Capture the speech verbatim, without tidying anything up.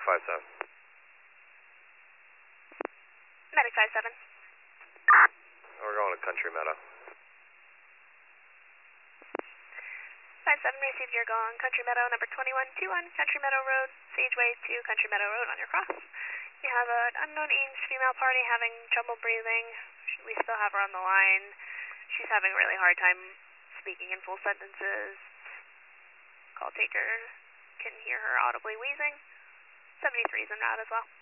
five seven. Medic five seven. We're going to Country Meadow. five seven, received your call on Country Meadow, number twenty-one two one, Country Meadow Road, Sageway to Country Meadow Road on your cross. You have an unknown Ames female party having trouble breathing. We still have her on the line. She's having a really hard time speaking in full sentences. Call taker can hear her audibly wheezing. seventy-three is en route as well.